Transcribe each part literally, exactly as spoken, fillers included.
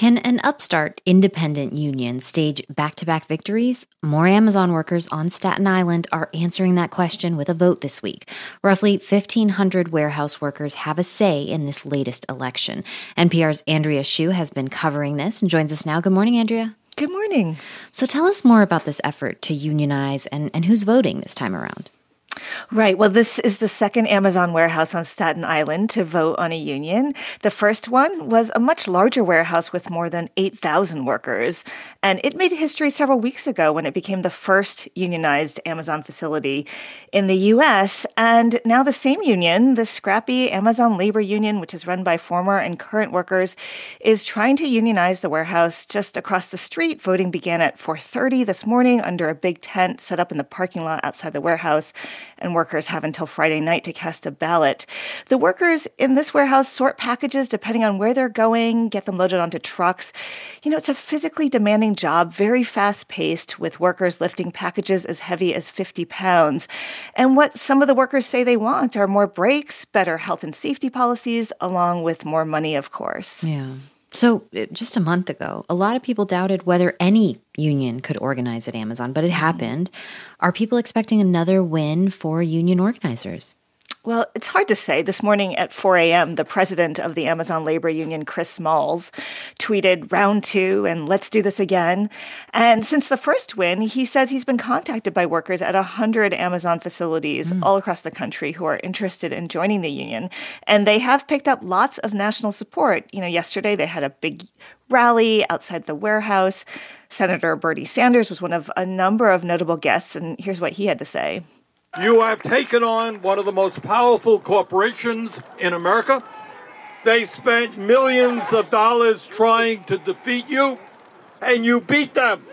Can an upstart, independent union stage back-to-back victories? More Amazon workers on Staten Island are answering that question with a vote this week. Roughly fifteen hundred warehouse workers have a say in this latest election. N P R's Andrea Hsu has been covering this and joins us now. Good morning, Andrea. Good morning. So tell us more about this effort to unionize and, and who's voting this time around. Right. Well, this is the second Amazon warehouse on Staten Island to vote on a union. The first one was a much larger warehouse with more than eight thousand workers. And it made history several weeks ago when it became the first unionized Amazon facility in the U S. And now the same union, the scrappy Amazon Labor Union, which is run by former and current workers, is trying to unionize the warehouse just across the street. Voting began at four thirty this morning under a big tent set up in the parking lot outside the warehouse. And workers have until Friday night to cast a ballot. The workers in this warehouse sort packages depending on where they're going, get them loaded onto trucks. You know, it's a physically demanding job, very fast-paced, with workers lifting packages as heavy as fifty pounds. And what some of the workers say they want are more breaks, better health and safety policies, along with more money, of course. Yeah. So just a month ago, a lot of people doubted whether any union could organize at Amazon, but it happened. Are people expecting another win for union organizers? Well, it's hard to say. This morning at four a.m., the president of the Amazon Labor Union, Chris Smalls, tweeted round two and let's do this again. And since the first win, he says he's been contacted by workers at one hundred Amazon facilities mm. all across the country who are interested in joining the union. And they have picked up lots of national support. You know, yesterday they had a big rally outside the warehouse. Senator Bernie Sanders was one of a number of notable guests, and here's what he had to say. You have taken on one of the most powerful corporations in America. They spent millions of dollars trying to defeat you, and you beat them.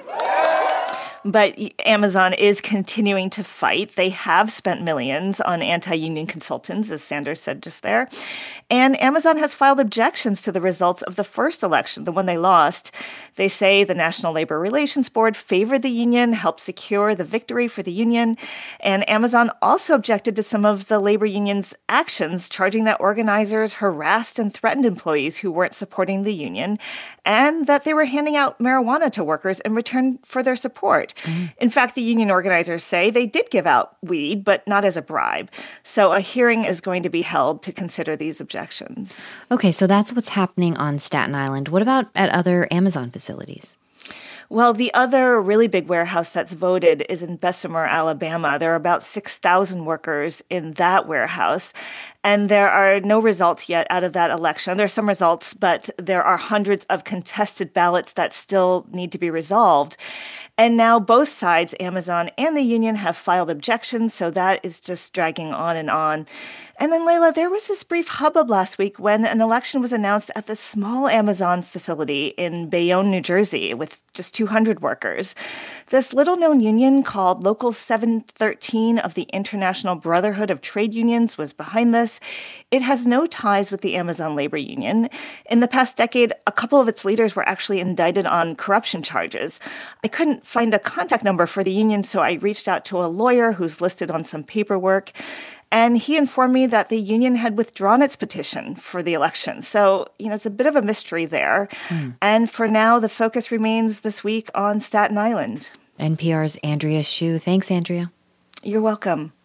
But Amazon is continuing to fight. They have spent millions on anti-union consultants, as Sanders said just there. And Amazon has filed objections to the results of the first election, the one they lost. They say the National Labor Relations Board favored the union, helped secure the victory for the union. And Amazon also objected to some of the labor union's actions, charging that organizers harassed and threatened employees who weren't supporting the union, and that they were handing out marijuana to workers in return for their support. Mm. In fact, the union organizers say they did give out weed, but not as a bribe. So a hearing is going to be held to consider these objections. Okay, so that's what's happening on Staten Island. What about at other Amazon facilities? Well, the other really big warehouse that's voted is in Bessemer, Alabama. There are about six thousand workers in that warehouse. And there are no results yet out of that election. There are some results, but there are hundreds of contested ballots that still need to be resolved. And now both sides, Amazon and the union, have filed objections, so that is just dragging on and on. And then, Layla, there was this brief hubbub last week when an election was announced at the small Amazon facility in Bayonne, New Jersey, with just two hundred workers. This little-known union called Local seven thirteen of the International Brotherhood of Trade Unions was behind this. It has no ties with the Amazon Labor Union. In the past decade, a couple of its leaders were actually indicted on corruption charges. I couldn't find a contact number for the union, so I reached out to a lawyer who's listed on some paperwork. And he informed me that the union had withdrawn its petition for the election. So, you know, it's a bit of a mystery there. Mm. And for now, the focus remains this week on Staten Island. N P R's Andrea Hsu. Thanks, Andrea. You're welcome.